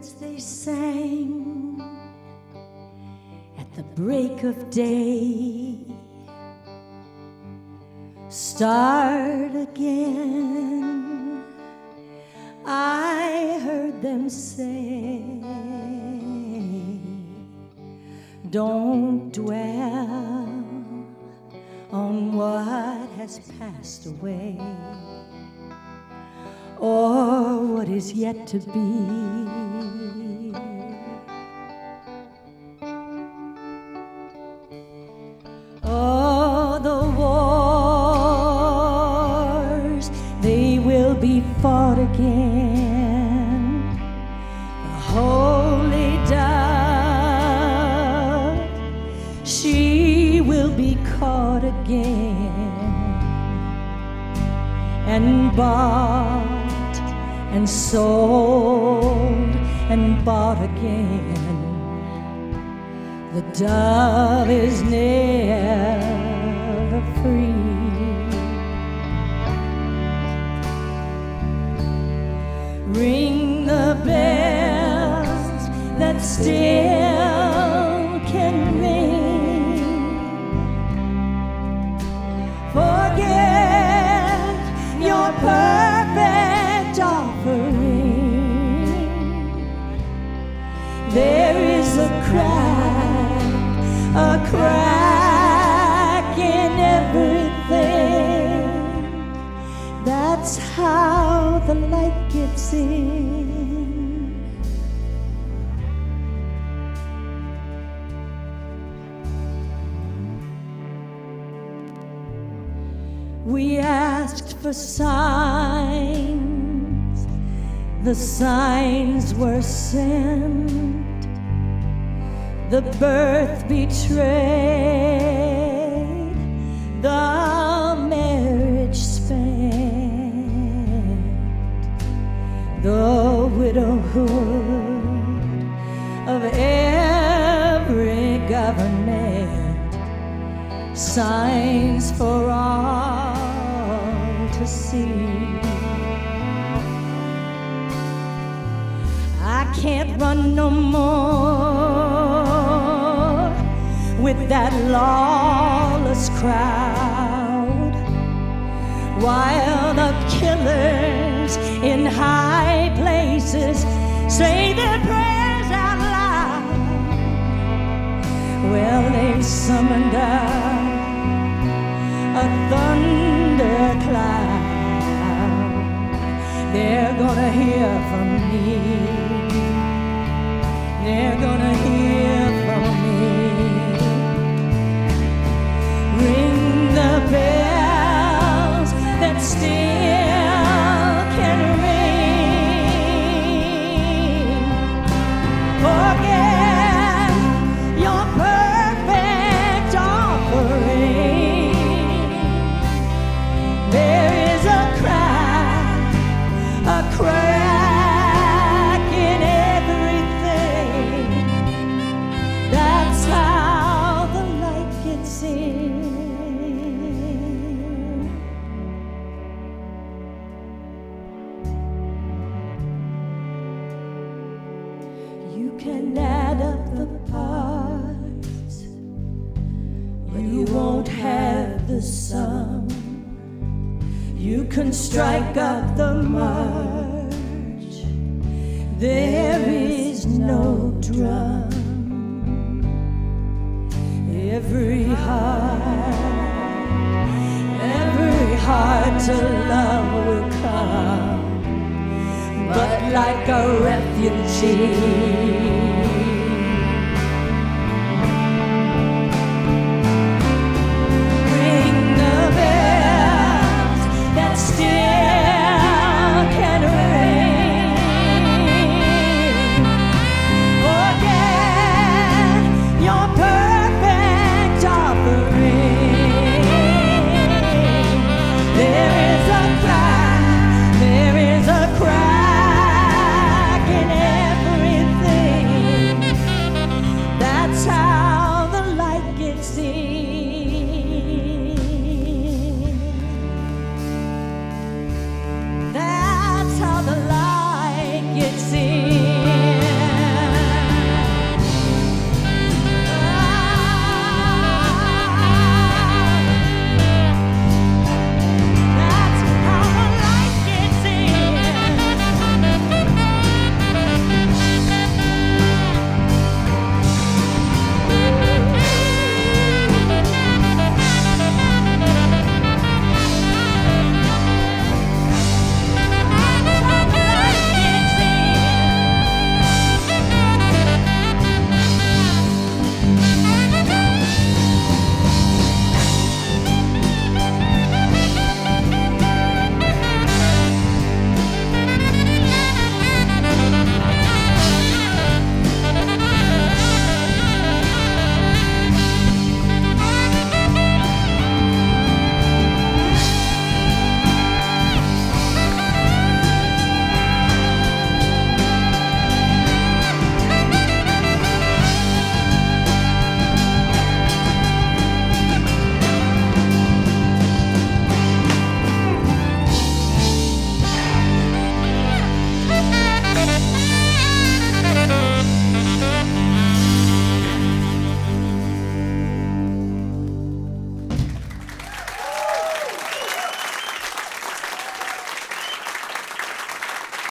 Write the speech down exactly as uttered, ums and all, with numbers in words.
birds they sang at the break of day. Start again, I heard them say. Don't dwell on what has passed away, or what is yet to be. Oh, the wars, they will be fought again. The holy dove, she will be caught again, and bought and sold and bought again. The dove is never free. Ring the bells that still can ring. Forget your perfect offering. There is a crack, a crack in everything. That's how the light gets in. We asked for signs, the signs were sent. The birth betrayed, the marriage spent, the widowhood of every government, signs for all to see. I can't run no more with that lawless crowd, while the killers in high places say their prayers out loud. Well, they've summoned up a thundercloud. They're gonna hear from me. They're gonna hear from me. Ring the bells that still can ring. Forget your perfect offering. There is a crack, a crack in everything. That's how the light gets in. You can add up the parts, but you won't have the sum. You can strike up the march, there is no drum. Every heart, every heart to love will come, but like a refugee,